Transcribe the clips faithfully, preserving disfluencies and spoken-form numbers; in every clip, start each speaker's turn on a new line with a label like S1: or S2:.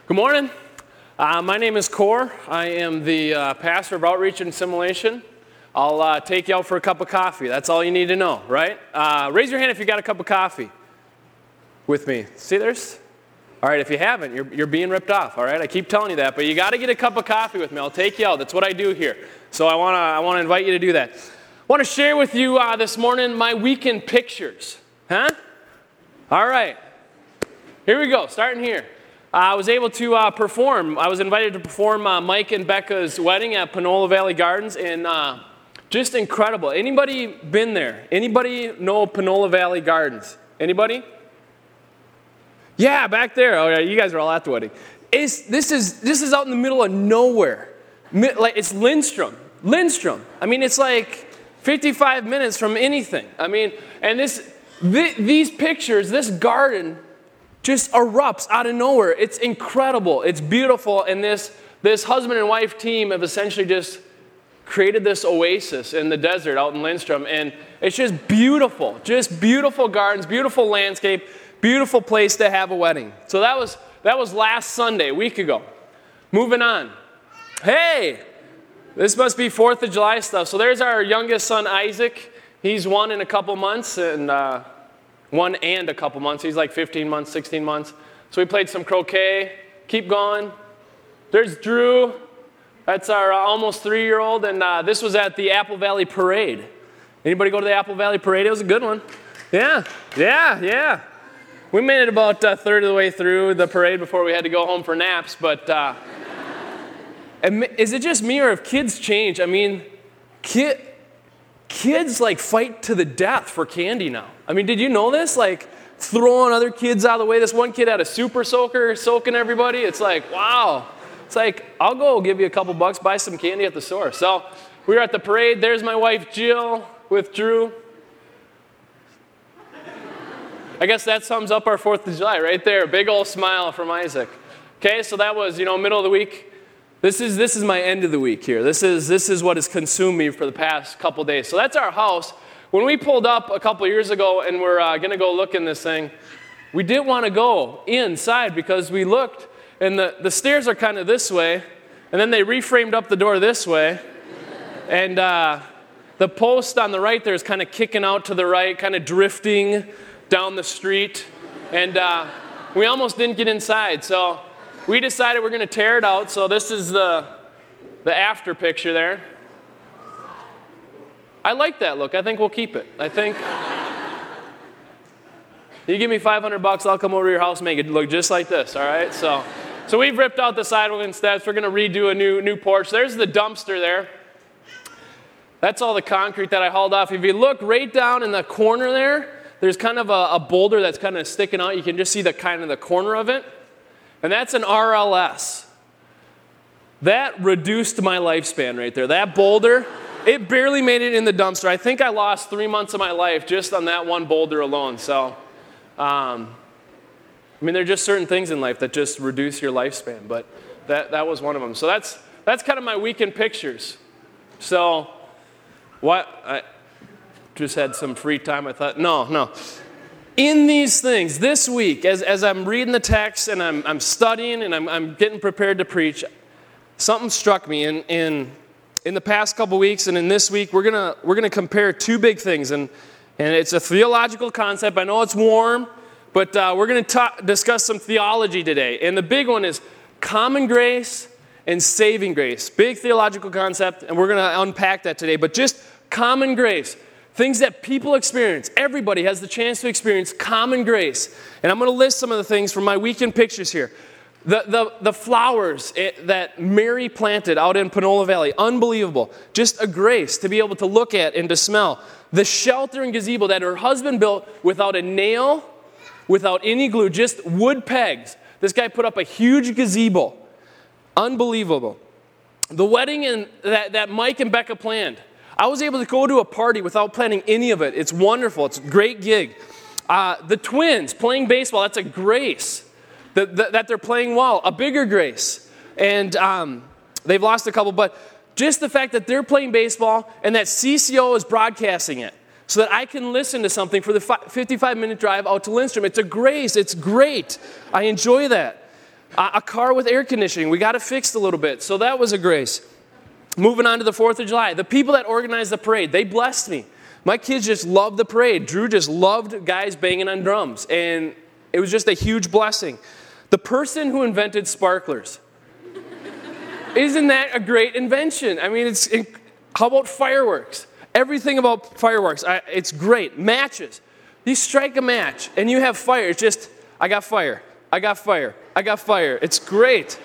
S1: Good morning. Uh, my name is Core. I am the uh, pastor of Outreach and Assimilation. I'll uh, take you out for a cup of coffee. That's all you need to know, right? Uh, raise your hand if you got a cup of coffee with me. See, there's? All right, if you haven't, you're, you're being ripped off, all right? I keep telling you that, but you got to get a cup of coffee with me. I'll take you out. That's what I do here. So I want to I want to invite you to do that. I want to share with you uh, this morning my weekend pictures. Huh? All right. Here we go, starting here. Uh, I was able to uh, perform. I was invited to perform uh, Mike and Becca's wedding at Panola Valley Gardens, and uh, just incredible. Anybody been there? Anybody know Panola Valley Gardens? Anybody? Yeah, back there. Oh, yeah, you guys are all at the wedding. It's, this is this is out in the middle of nowhere. Mi- like it's Lindstrom. Lindstrom. I mean, it's like fifty-five minutes from anything. I mean, and this th- these pictures, this garden, just erupts out of nowhere. It's incredible. It's beautiful. And this, this husband and wife team have essentially just created this oasis in the desert out in Lindstrom. And it's just beautiful. Just beautiful gardens, beautiful landscape, beautiful place to have a wedding. So that was that was last Sunday, a week ago. Moving on. Hey, this must be fourth of July stuff. So there's our youngest son, Isaac. He's one in a couple months. And uh, One and a couple months. He's like fifteen months, sixteen months. So we played some croquet. Keep going. There's Drew. That's our uh, almost three-year-old. And uh, this was at the Apple Valley Parade. Anybody go to the Apple Valley Parade? It was a good one. Yeah, yeah, yeah. We made it about a third of the way through the parade before we had to go home for naps. But uh, is it just me or have kids changed? I mean, kid. Kids, like, fight to the death for candy now. I mean, did you know this? Like, throwing other kids out of the way. This one kid had a super soaker soaking everybody. It's like, wow. It's like, I'll go give you a couple bucks, buy some candy at the store. So we were at the parade. There's my wife, Jill, with Drew. I guess that sums up our fourth of July right there. Big old smile from Isaac. Okay, so that was, you know, middle of the week. This is this is my end of the week here. This is this is what has consumed me for the past couple days. So that's our house. When we pulled up a couple years ago and we're uh, going to go look in this thing, we didn't want to go inside because we looked and the, the stairs are kind of this way, and then they reframed up the door this way, and uh, the post on the right there is kind of kicking out to the right, kind of drifting down the street, and uh, we almost didn't get inside. So we decided we're going to tear it out. So this is the the after picture there. I like that look. I think we'll keep it. I think you give me five hundred bucks, I'll come over to your house and make it look just like this, all right? So so we've ripped out the sidewalk steps. We're going to redo a new new porch. There's the dumpster there. That's all the concrete that I hauled off. If you look right down in the corner there, there's kind of a, a boulder that's kind of sticking out. You can just see the kind of the corner of it. And that's an R L S. That reduced my lifespan right there. That boulder, it barely made it in the dumpster. I think I lost three months of my life just on that one boulder alone. So, um, I mean, there are just certain things in life that just reduce your lifespan. But that, that was one of them. So that's that's kind of my weekend pictures. So, what? I just had some free time. I thought, no, no. In these things, this week, as, as I'm reading the text and I'm, I'm studying and I'm, I'm getting prepared to preach, something struck me. In, in, in the past couple weeks and in this week, we're gonna we're gonna compare two big things, and and it's a theological concept. I know it's warm, but uh, we're gonna ta- discuss some theology today. And the big one is common grace and saving grace. Big theological concept, and we're gonna unpack that today. But just common grace. Things that people experience. Everybody has the chance to experience common grace. And I'm going to list some of the things from my weekend pictures here. The, the, the flowers it, that Mary planted out in Panola Valley, unbelievable. Just a grace to be able to look at and to smell. The shelter and gazebo that her husband built without a nail, without any glue, just wood pegs. This guy put up a huge gazebo. Unbelievable. The wedding in, that, that Mike and Becca planned. I was able to go to a party without planning any of it. It's wonderful. It's a great gig. Uh, the twins playing baseball, that's a grace. That, that, that they're playing well, a bigger grace. And um, they've lost a couple, but just the fact that they're playing baseball and that C C O is broadcasting it so that I can listen to something for the fifty-five minute drive out to Lindstrom. It's a grace. It's great. I enjoy that. Uh, a car with air conditioning, we got it fixed a little bit, so that was a grace. Moving on to the fourth of July, the people that organized the parade, they blessed me. My kids just loved the parade. Drew just loved guys banging on drums, and it was just a huge blessing. The person who invented sparklers, isn't that a great invention? I mean, it's it, how about fireworks? Everything about fireworks, I, it's great. Matches. You strike a match, and you have fire. It's just, I got fire. I got fire. I got fire. It's great.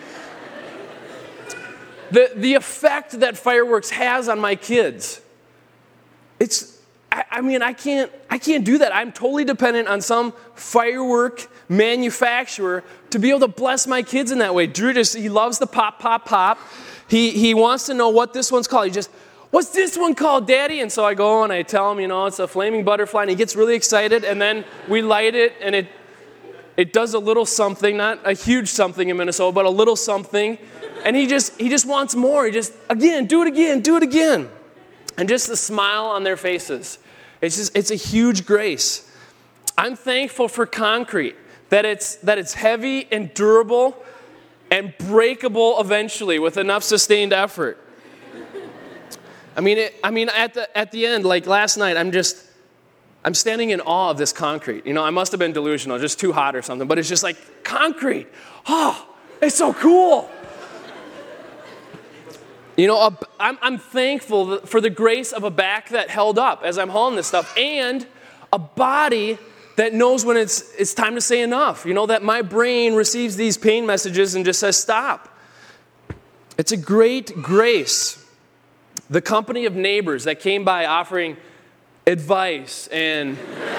S1: The, the effect that fireworks has on my kids, it's, I, I mean, I can't, I can't do that. I'm totally dependent on some firework manufacturer to be able to bless my kids in that way. Drew just, he loves the pop, pop, pop. He, he wants to know what this one's called. He just, what's this one called, Daddy? And so I go and I tell him, you know, it's a flaming butterfly, and he gets really excited, and then we light it, and it, it does a little something, not a huge something in Minnesota, but a little something. And he just he just wants more. He just, again, do it again, do it again. And just the smile on their faces. It's just, it's a huge grace. I'm thankful for concrete, that it's that it's heavy and durable and breakable eventually with enough sustained effort. I mean, it, I mean, at the at the end, like last night, I'm just I'm standing in awe of this concrete. You know, I must have been delusional, just too hot or something, but it's just like concrete. Oh, it's so cool. You know, I'm, I'm thankful for the grace of a back that held up as I'm hauling this stuff, and a body that knows when it's it's time to say enough. You know, that my brain receives these pain messages and just says stop. It's a great grace. The company of neighbors that came by offering advice and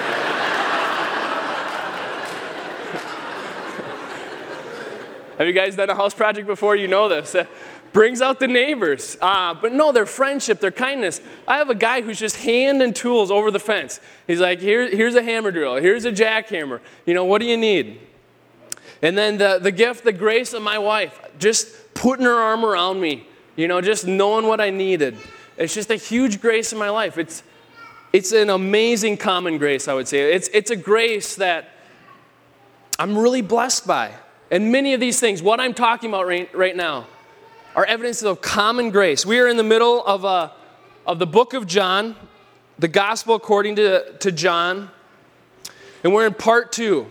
S1: have you guys done a house project before? You know this. Brings out the neighbors. Uh, but no, their friendship, their kindness. I have a guy who's just handing tools over the fence. He's like, Here, here's a hammer drill. Here's a jackhammer. You know, what do you need? And then the, the gift, the grace of my wife, just putting her arm around me, you know, just knowing what I needed. It's just a huge grace in my life. It's it's an amazing common grace, I would say. It's, it's a grace that I'm really blessed by. And many of these things, what I'm talking about right, right now, are evidences of common grace. We are in the middle of a of the book of John, the gospel according to, to John, and we're in part two.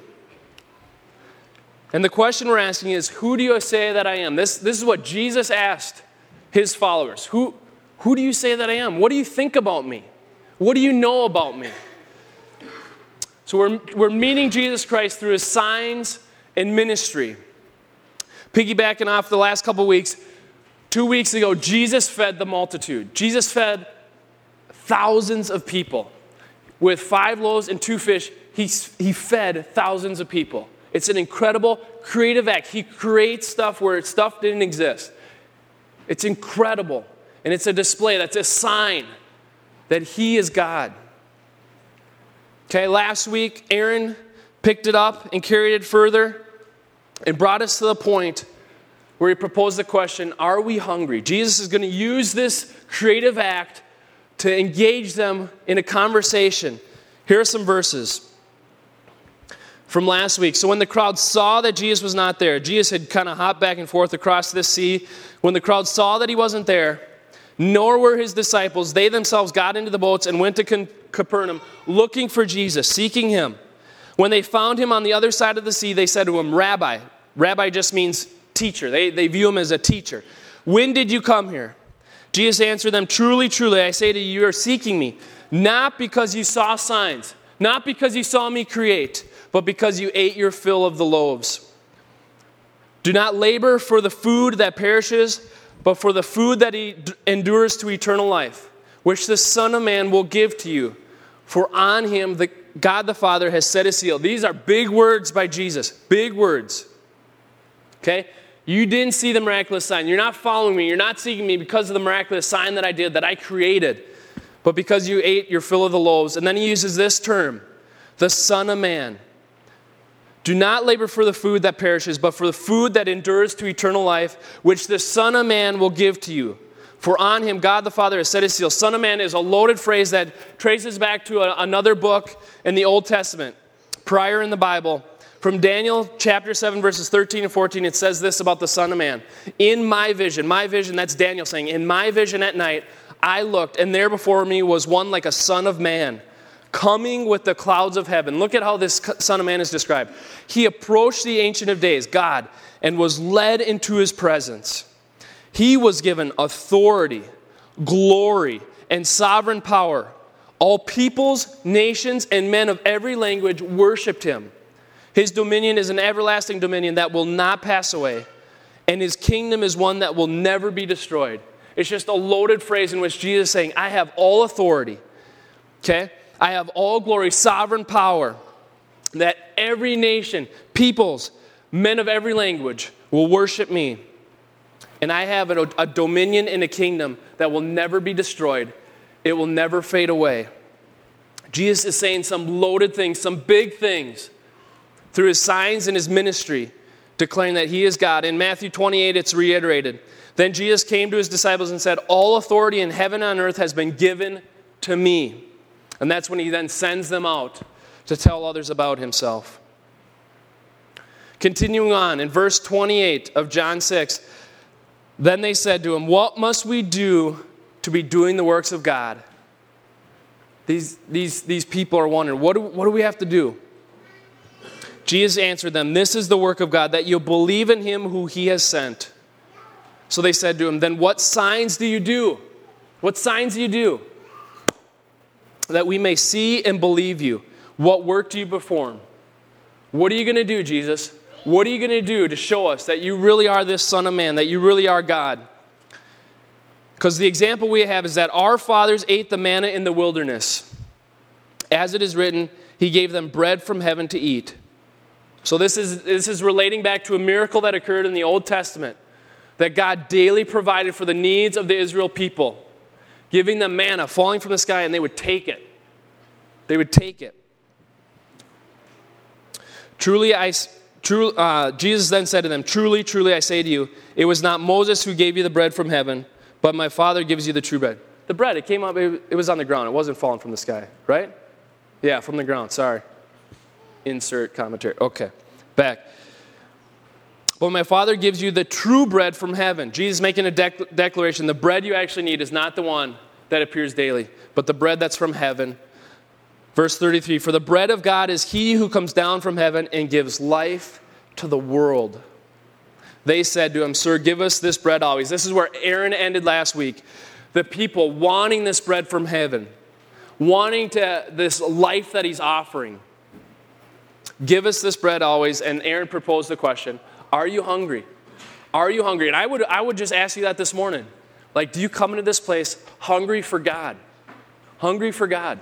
S1: And the question we're asking is, who do you say that I am? This, this is what Jesus asked his followers. Who, who do you say that I am? What do you think about me? What do you know about me? So we're, we're meeting Jesus Christ through his signs and ministry. Piggybacking off the last couple weeks, Two weeks ago, Jesus fed the multitude. Jesus fed thousands of people. With five loaves and two fish, he, he fed thousands of people. It's an incredible creative act. He creates stuff where stuff didn't exist. It's incredible. And it's a display. That's a sign that he is God. Okay, last week, Aaron picked it up and carried it further and brought us to the point where he proposed the question, are we hungry? Jesus is going to use this creative act to engage them in a conversation. Here are some verses from last week. So when the crowd saw that Jesus was not there, Jesus had kind of hopped back and forth across the sea. When the crowd saw that he wasn't there, nor were his disciples, they themselves got into the boats and went to Capernaum looking for Jesus, seeking him. When they found him on the other side of the sea, they said to him, Rabbi. Rabbi just means teacher. They, they view him as a teacher. When did you come here? Jesus answered them, truly, truly, I say to you, you are seeking me, not because you saw signs, not because you saw me create, but because you ate your fill of the loaves. Do not labor for the food that perishes, but for the food that endures to eternal life, which the Son of Man will give to you. For on him the God the Father has set a seal. These are big words by Jesus, big words. Okay? You didn't see the miraculous sign. You're not following me. You're not seeking me because of the miraculous sign that I did, that I created, but because you ate your fill of the loaves. And then he uses this term, the Son of Man. Do not labor for the food that perishes, but for the food that endures to eternal life, which the Son of Man will give to you. For on him God the Father has set his seal. Son of Man is a loaded phrase that traces back to a, another book in the Old Testament, prior in the Bible, From Daniel chapter seven, verses thirteen and fourteen, it says this about the Son of Man. In my vision, my vision, that's Daniel saying, in my vision at night, I looked, and there before me was one like a son of man, coming with the clouds of heaven. Look at how this Son of Man is described. He approached the Ancient of Days, God, and was led into his presence. He was given authority, glory, and sovereign power. All peoples, nations, and men of every language worshiped him. His dominion is an everlasting dominion that will not pass away, and his kingdom is one that will never be destroyed. It's just a loaded phrase in which Jesus is saying, I have all authority, okay? I have all glory, sovereign power, that every nation, peoples, men of every language will worship me. And I have a, a dominion and a kingdom that will never be destroyed. It will never fade away. Jesus is saying some loaded things, some big things, through his signs and his ministry, declaring that he is God. In Matthew twenty-eight, it's reiterated. Then Jesus came to his disciples and said, all authority in heaven and on earth has been given to me. And that's when he then sends them out to tell others about himself. Continuing on, in verse twenty-eight of John six, then they said to him, what must we do to be doing the works of God? These, these, these people are wondering, what do, what do we have to do? Jesus answered them, this is the work of God, that you believe in him who he has sent. So they said to him, then what signs do you do? What signs do you do? That we may see and believe you. What work do you perform? What are you going to do, Jesus? What are you going to do to show us that you really are this Son of Man, that you really are God? Because the example we have is that our fathers ate the manna in the wilderness. As it is written, he gave them bread from heaven to eat. So this is, this is relating back to a miracle that occurred in the Old Testament, that God daily provided for the needs of the Israel people, giving them manna falling from the sky, and they would take it. They would take it. Truly, I, true, uh, Jesus then said to them, truly, truly, I say to you, it was not Moses who gave you the bread from heaven, but my Father gives you the true bread. The bread, it came up, it, it was on the ground. It wasn't falling from the sky, right? Yeah, from the ground, sorry. Insert commentary. Okay, back. But my Father gives you the true bread from heaven. Jesus making a dec- declaration. The bread you actually need is not the one that appears daily, but the bread that's from heaven. Verse thirty-three, for the bread of God is he who comes down from heaven and gives life to the world. They said to him, sir, give us this bread always. This is where Aaron ended last week. The people wanting this bread from heaven, wanting to this life that he's offering. Give us this bread always. And Aaron proposed the question, are you hungry? Are you hungry? And I would, I would just ask you that this morning. Like, do you come into this place hungry for God? Hungry for God.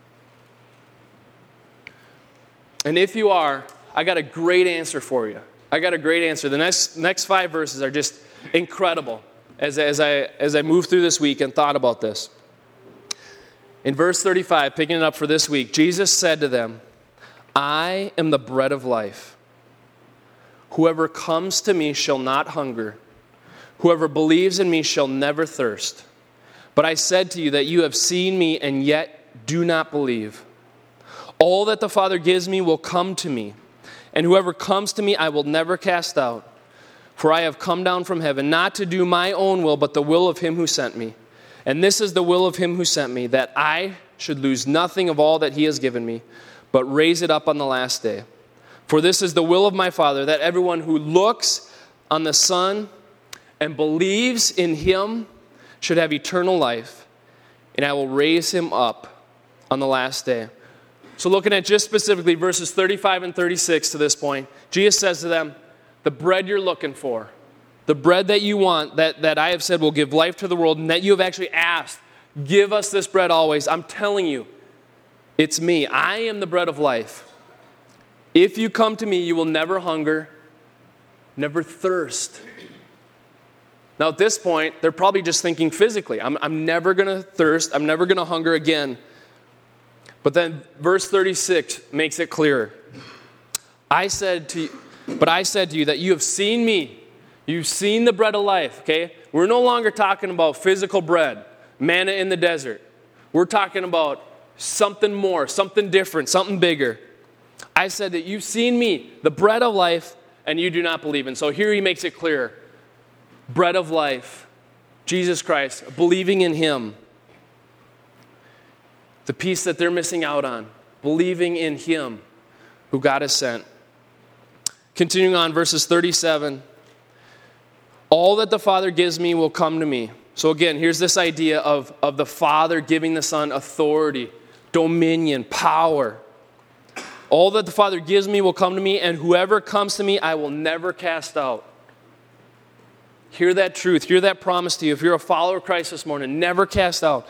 S1: And if you are, I got a great answer for you. I got a great answer. The next, next five verses are just incredible as, as, I, as I moved through this week and thought about this. In verse thirty-five, picking it up for this week, Jesus said to them, I am the bread of life. Whoever comes to me shall not hunger. Whoever believes in me shall never thirst. But I said to you that you have seen me and yet do not believe. All that the Father gives me will come to me, and whoever comes to me I will never cast out. For I have come down from heaven, not to do my own will, but the will of him who sent me. And this is the will of him who sent me, that I should lose nothing of all that he has given me, but raise it up on the last day. For this is the will of my Father, that everyone who looks on the Son and believes in him should have eternal life, and I will raise him up on the last day. So looking at just specifically verses thirty-five and thirty-six to this point, Jesus says to them, the bread you're looking for, the bread that you want, that, that I have said will give life to the world, and that you have actually asked, give us this bread always. I'm telling you, it's me. I am the bread of life. If you come to me, you will never hunger, never thirst. Now at this point, they're probably just thinking physically, I'm, I'm never going to thirst, I'm never going to hunger again. But then verse thirty-six makes it clearer. I said to you, but I said to you that you have seen me. You've seen the bread of life, okay? We're no longer talking about physical bread, manna in the desert. We're talking about something more, something different, something bigger. I said that you've seen me, the bread of life, and you do not believe. And so here he makes it clear. Bread of life, Jesus Christ, believing in him. The piece that they're missing out on, believing in him who God has sent. Continuing on, verses thirty-seven. All that the Father gives me will come to me. So again, here's this idea of, of the Father giving the Son authority, dominion, power. All that the Father gives me will come to me, and whoever comes to me, I will never cast out. Hear that truth. Hear that promise to you. If you're a follower of Christ this morning, never cast out.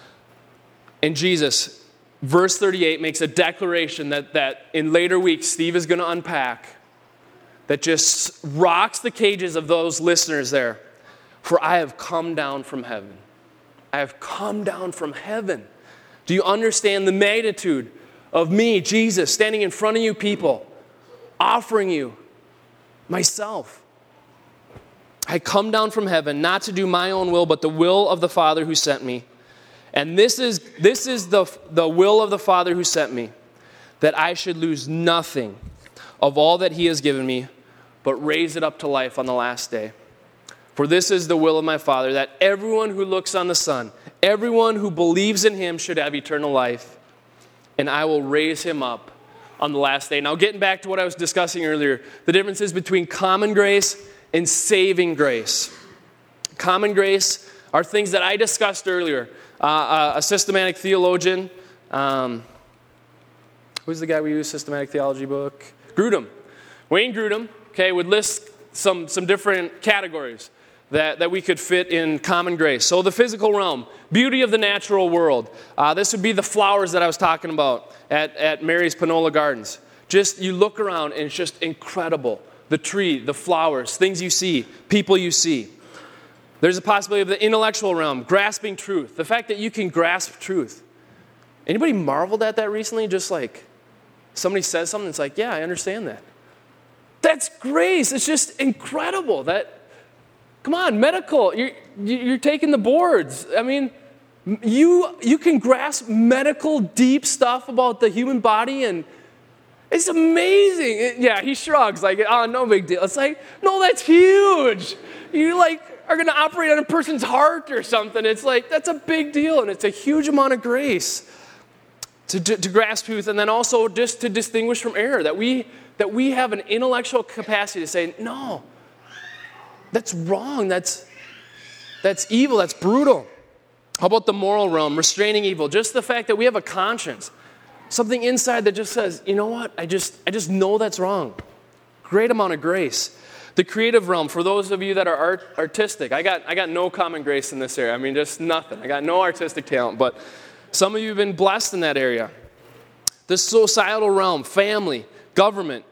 S1: And Jesus, verse thirty-eight, makes a declaration that, that in later weeks Steve is going to unpack that just rocks the cages of those listeners there. For I have come down from heaven. I have come down from heaven. Do you understand the magnitude of me, Jesus, standing in front of you people, offering you myself? I come down from heaven not to do my own will, but the will of the Father who sent me. And this is, this is the, the will of the Father who sent me, that I should lose nothing of all that he has given me, but raise it up to life on the last day. For this is the will of my Father, that everyone who looks on the Son, everyone who believes in him should have eternal life, and I will raise him up on the last day. Now, getting back to what I was discussing earlier, the differences between common grace and saving grace. Common grace are things that I discussed earlier. Uh, uh, a systematic theologian, um, who's the guy we use, systematic theology book? Grudem. Wayne Grudem, okay, would list some, some different categories that, that we could fit in common grace. So the physical realm, beauty of the natural world. Uh, this would be the flowers that I was talking about at, at Mary's Panola Gardens. Just, you look around and it's just incredible. The tree, the flowers, things you see, people you see. There's a possibility of the intellectual realm, grasping truth. The fact that you can grasp truth. Anybody marveled at that recently? Just like somebody says something, it's like, yeah, I understand that. That's grace. It's just incredible. That, come on, medical. You're, you're taking the boards. I mean, you you can grasp medical deep stuff about the human body, and it's amazing. It, yeah, he shrugs like, oh, no big deal. It's like, no, that's huge. You like are going to operate on a person's heart or something. It's like, that's a big deal, and it's a huge amount of grace to, to, to grasp truth, and then also just to distinguish from error, that we that we have an intellectual capacity to say, no, that's wrong, that's, that's evil, that's brutal. How about the moral realm, restraining evil? Just the fact that we have a conscience, something inside that just says, you know what, I just, I just know that's wrong. Great amount of grace. The creative realm, for those of you that are art, artistic, I got, I got no common grace in this area. I mean, just nothing. I got no artistic talent, but some of you have been blessed in that area. The societal realm, family, government.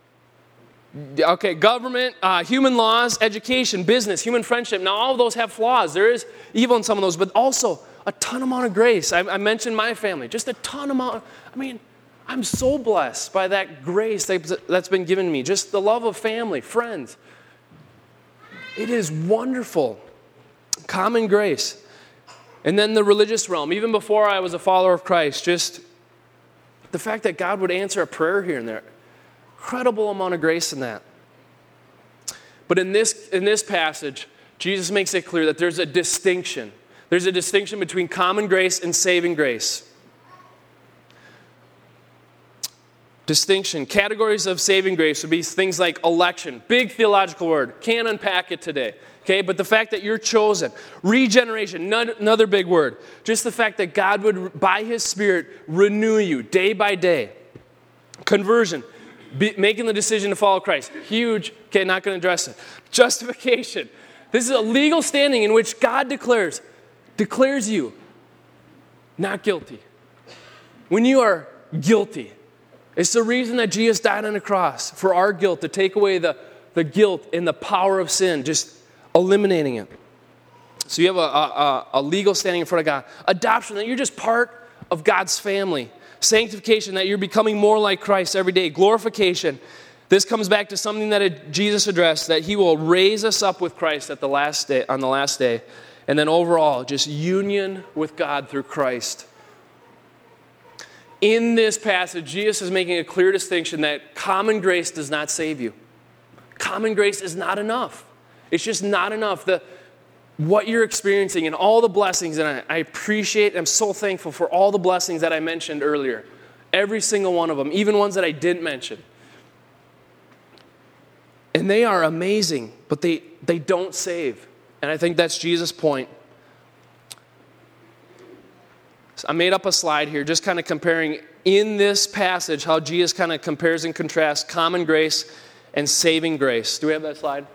S1: Okay, government, uh, human laws, education, business, human friendship. Now, all of those have flaws. There is evil in some of those, but also a ton amount of grace. I, I mentioned my family. Just a ton amount. I mean, I'm so blessed by that grace that, that's been given me. Just the love of family, friends. It is wonderful. Common grace. And then the religious realm. Even before I was a follower of Christ, just the fact that God would answer a prayer here and there. Incredible amount of grace in that. But in this, in this passage, Jesus makes it clear that there's a distinction. There's a distinction between common grace and saving grace. Distinction. Categories of saving grace would be things like election. Big theological word. Can't unpack it today. Okay, but the fact that you're chosen. Regeneration. Another big word. Just the fact that God would, by His Spirit, renew you day by day. Conversion. Be, making the decision to follow Christ. Huge. Okay, not going to address it. Justification. This is a legal standing in which God declares, declares you not guilty. When you are guilty, it's the reason that Jesus died on the cross, for our guilt, to take away the, the guilt and the power of sin, just eliminating it. So you have a, a, a legal standing in front of God. Adoption, that you're just part of God's family. Sanctification, that you're becoming more like Christ every day. Glorification, this comes back to something that Jesus addressed, that He will raise us up with Christ at the last day, on the last day. And then overall, just union with God through Christ. in this passage, Jesus is making a clear distinction that common grace does not save you. Common grace is not enough. It's just not enough. The, what you're experiencing and all the blessings, and I, I appreciate, I'm so thankful for all the blessings that I mentioned earlier. Every single one of them, even ones that I didn't mention. And they are amazing, but they, they don't save. And I think that's Jesus' point. So I made up a slide here just kind of comparing in this passage how Jesus kind of compares and contrasts common grace and saving grace. Do we have that slide?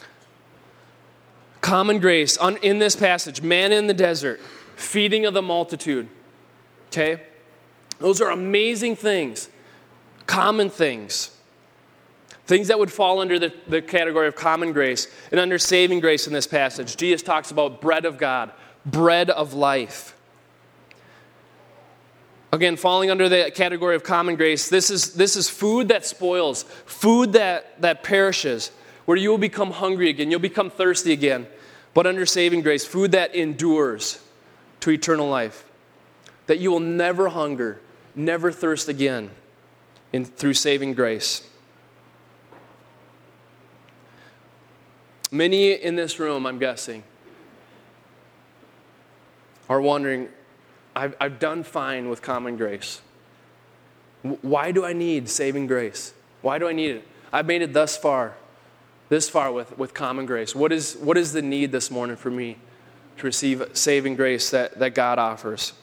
S1: Common grace, on, in this passage, manna in the desert, feeding of the multitude. Okay? Those are amazing things, common things. Things that would fall under the, the category of common grace and under saving grace in this passage. Jesus talks about bread of God, bread of life. Again, falling under the category of common grace, this is, this is food that spoils, food that, that perishes, where you will become hungry again, you'll become thirsty again. But under saving grace, food that endures to eternal life, that you will never hunger, never thirst again in, through saving grace. Many in this room, I'm guessing, are wondering, I've, I've done fine with common grace. Why do I need saving grace? Why do I need it? I've made it thus far, this far with, with common grace. What is, what is the need this morning for me to receive saving grace that, that God offers?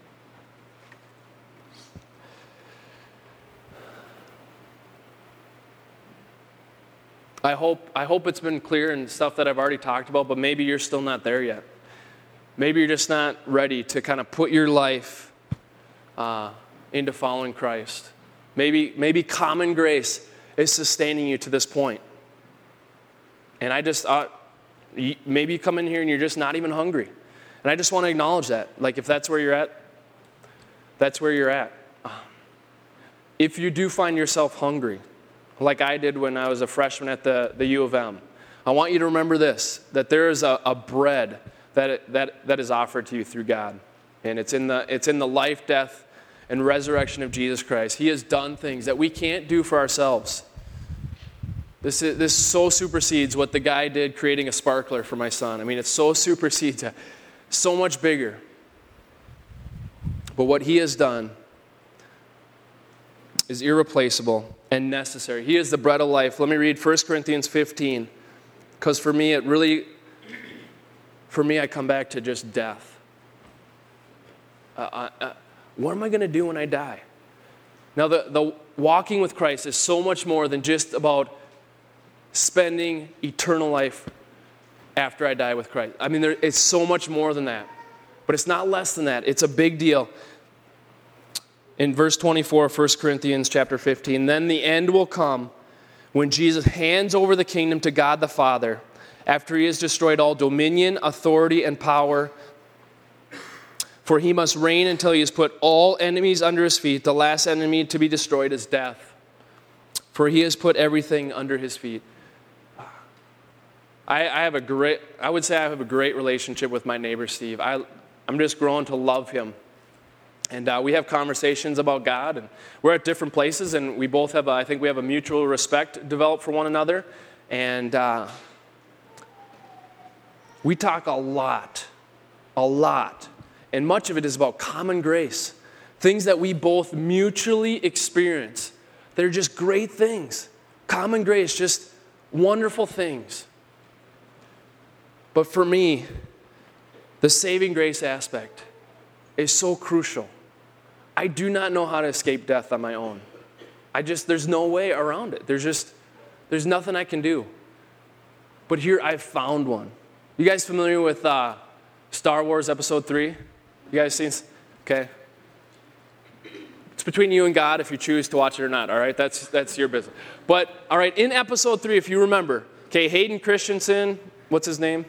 S1: I hope, I hope it's been clear in stuff that I've already talked about, but maybe you're still not there yet. Maybe you're just not ready to kind of put your life uh, into following Christ. Maybe, maybe common grace is sustaining you to this point. And I just, uh, maybe you come in here and you're just not even hungry. And I just want to acknowledge that. Like if that's where you're at, that's where you're at. If you do find yourself hungry, like I did when I was a freshman at the, the U of M, I want you to remember this, that there is a, a bread that, that, that is offered to you through God. And it's in the, it's in the life, death, and resurrection of Jesus Christ. He has done things that we can't do for ourselves. This, is, this so supersedes what the guy did creating a sparkler for my son. I mean, it so supersedes, so much bigger. But what he has done is irreplaceable and necessary. He is the bread of life. Let me read First Corinthians fifteen, because for me, it really, for me, I come back to just death. Uh, uh, what am I going to do when I die? Now, the, the walking with Christ is so much more than just about spending eternal life after I die with Christ. I mean, there, it's so much more than that. But it's not less than that. It's a big deal. In verse twenty-four, First Corinthians chapter fifteen, then the end will come when Jesus hands over the kingdom to God the Father after he has destroyed all dominion, authority, and power. For he must reign until he has put all enemies under his feet. The last enemy to be destroyed is death. For he has put everything under his feet. I, I have a great, I would say I have a great relationship with my neighbor Steve. I, I'm just growing to love him. And uh, we have conversations about God, and we're at different places, and we both have, a, I think we have a mutual respect developed for one another. And uh, we talk a lot, a lot. And much of it is about common grace. Things that we both mutually experience. They're just great things. Common grace, just wonderful things. But for me, the saving grace aspect is so crucial. I do not know how to escape death on my own. I just, there's no way around it. There's just, there's nothing I can do. But here I've found one. You guys familiar with uh, Star Wars Episode three? You guys seen? Okay. It's between you and God if you choose to watch it or not, all right? That's that's your business. But, all right, in Episode three, if you remember, okay, Hayden Christensen, what's his name?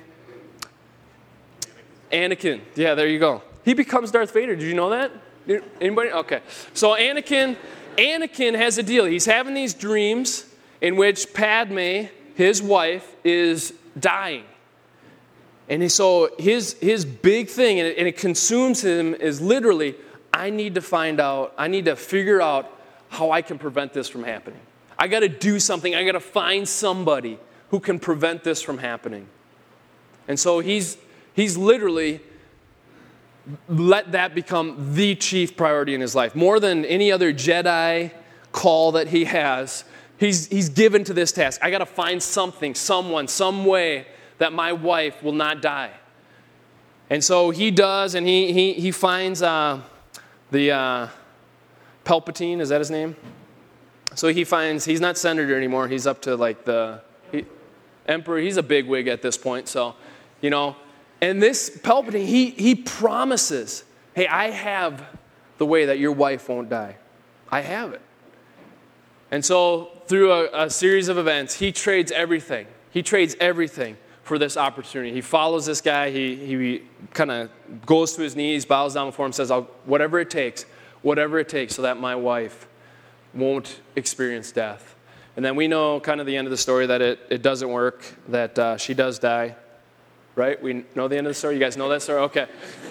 S1: Anakin. Yeah, there you go. He becomes Darth Vader. Did you know that? Anybody? Okay. So Anakin, Anakin has a deal. He's having these dreams in which Padme, his wife, is dying. And so his his big thing, and it, and it consumes him, is literally, I need to find out, I need to figure out how I can prevent this from happening. I got to do something. I got to find somebody who can prevent this from happening. And so he's he's literally let that become the chief priority in his life. More than any other Jedi call that he has, he's he's given to this task. I got to find something, someone, some way that my wife will not die. And so he does, and he he he finds uh, the uh, Palpatine. Is that his name? So he finds he's not senator anymore. He's up to like the he, emperor. He's a bigwig at this point. So, you know, and this Palpatine, he he promises, hey, I have the way that your wife won't die. I have it. And so through a, a series of events, he trades everything. He trades everything for this opportunity. He follows this guy. He he kind of goes to his knees, bows down before him, says, I'll, whatever it takes, whatever it takes so that my wife won't experience death. And then we know kind of the end of the story that it, it doesn't work, that uh, she does die. Right? We know the end of the story? You guys know that story? Okay.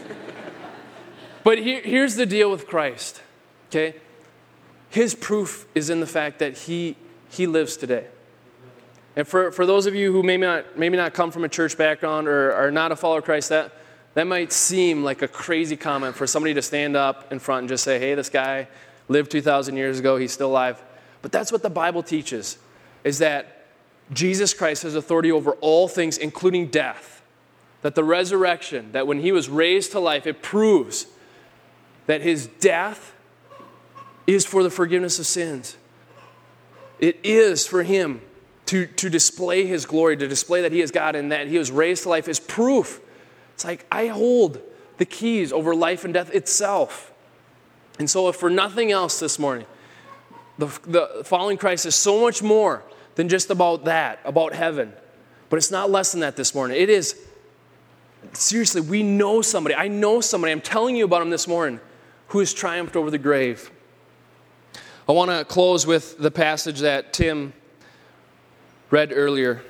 S1: But here, here's the deal with Christ. Okay? His proof is in the fact that he he lives today. And for, for those of you who maybe not maybe not come from a church background or are not a follower of Christ, that, that might seem like a crazy comment for somebody to stand up in front and just say, hey, this guy lived two thousand years ago, he's still alive. But that's what the Bible teaches, is that Jesus Christ has authority over all things, including death. That the resurrection, that when he was raised to life, it proves that his death is for the forgiveness of sins. It is for him to, to display his glory, to display that he is God and that he was raised to life is proof. It's like, I hold the keys over life and death itself. And so if for nothing else this morning, the, the following Christ is so much more than just about that, about heaven. But it's not less than that this morning. It is, seriously, we know somebody. I know somebody, I'm telling you about him this morning, who has triumphed over the grave. I want to close with the passage that Tim read earlier.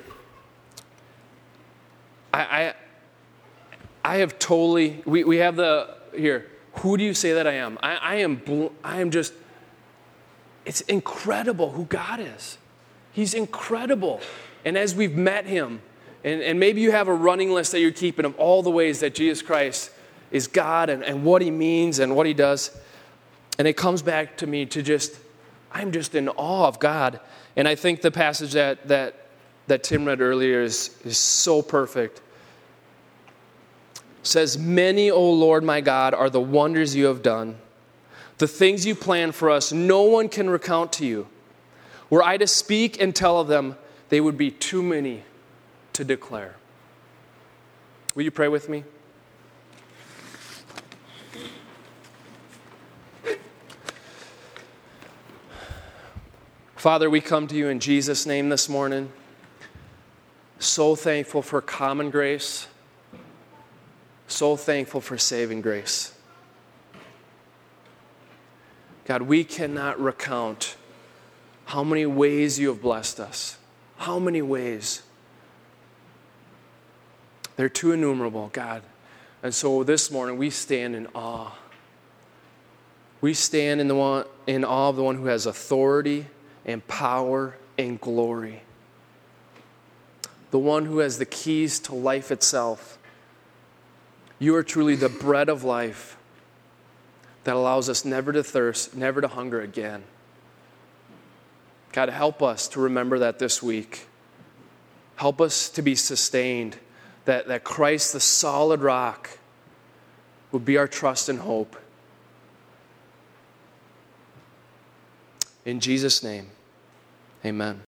S1: I I, I have totally, we, we have the, here, who do you say that I am? I, I am I am just, it's incredible who God is. He's incredible. And as we've met him, and, and maybe you have a running list that you're keeping of all the ways that Jesus Christ is God and, and what he means and what he does. And it comes back to me to just, I'm just in awe of God. And I think the passage that that, that Tim read earlier is, is so perfect. It says, many, O Lord my God, are the wonders you have done. The things you plan for us, no one can recount to you. Were I to speak and tell of them, they would be too many to declare. Will you pray with me? Father, we come to you in Jesus' name this morning. So thankful for common grace. So thankful for saving grace. God, we cannot recount how many ways you have blessed us. How many ways. They're too innumerable, God. And so this morning we stand in awe. We stand in the one in awe of the one who has authority and power and glory. The one who has the keys to life itself. You are truly the bread of life that allows us never to thirst, never to hunger again. God, help us to remember that this week. Help us to be sustained, that, that Christ, the solid rock, would be our trust and hope. In Jesus' name, amen.